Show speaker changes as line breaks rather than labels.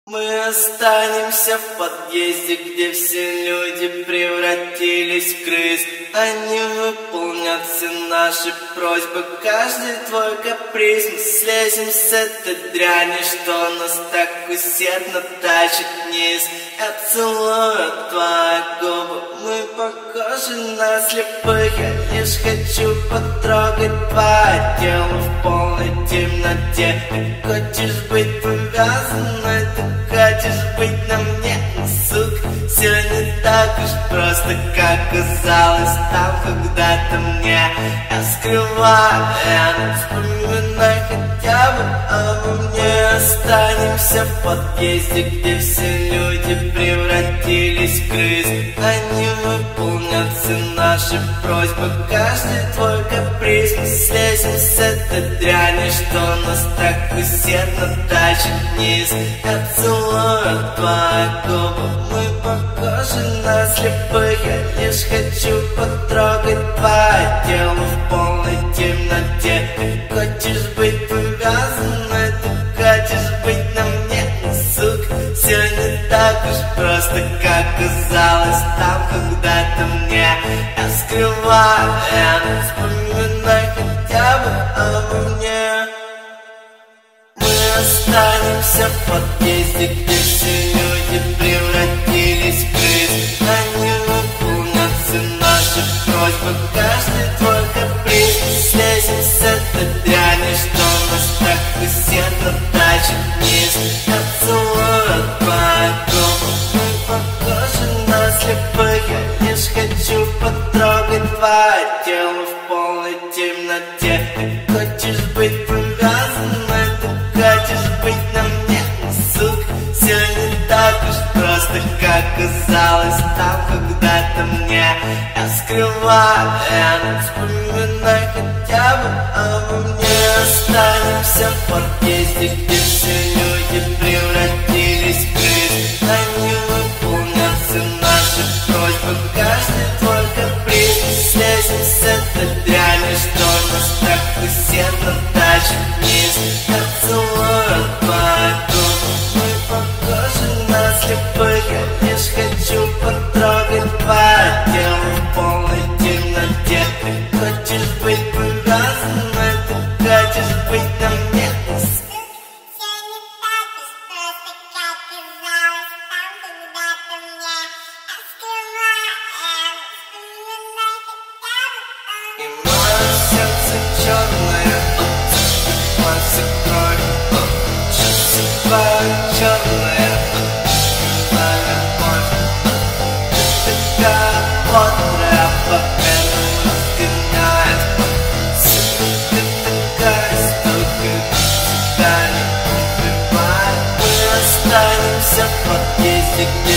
Мы останемся в подъезде, где все люди превратились в крыс. Они выполнят все наши просьбы, каждый твой каприз. Мы слезем с этой дряни, что нас так усердно тащит вниз. Я целую твои губы, мы похожи на слепых. Я лишь хочу потрогать твое тело в полной темноте. Ты хочешь быть повязанной, ты хочешь быть на мне, сука. Все не так уж просто, как казалось там когда-то мне. Я скрываю, вспоминай хотя бы обо мне. Останемся в подъезде, где все люди превратились в крыс. Они выполнят все наши просьбы, каждый твой каприз. Мы слезем с этой дряни, что нас так усердно тащит вниз. Я целую твои губы, мы похожи на слепых. Я лишь хочу потрогать твое тело в полной темноте. Ты хочешь быть повязанной, ты хочешь быть на мне, сука. Все не так уж просто, как казалось там когда-то мне. Я скрываю, вспоминай хотя бы обо мне. Мы останемся в подъезде, где все люди превратились в крыс. Они выполнят все наши просьбы, каждый твой каприз. Мы слезем с этой дряни, что нас так усердно тащит вниз. Я целую твои губы, мы похожи на слепых. Я лишь хочу потрогать твое тело в полной темноте. Ты хочешь быть повязанной, ты хочешь быть на мне, сука. Все не так уж просто, как казалось там когда-то мне. Я скрываю, вспоминай хотя бы обо мне. Останемся в подъезде, где все люди превратились в крыс. Они выполнят все наши просьбы, каждый твой каприз. Мы слезем с этой дряни, что нас так усердно тащит вниз. Я целую твои губы, мы похожи на слепых. Я лишь хочу потрогать твое тело в полной темноте. Ты хочешь быть повязанной, ты хочешь быть на мне. И мое сердце черное, масса крови, чувства черные, твоя любовь. Ты такая бодрая, по-первому разгоняет. Ты такая стойкая, тебя не убивает. Мы останемся в подъезде, где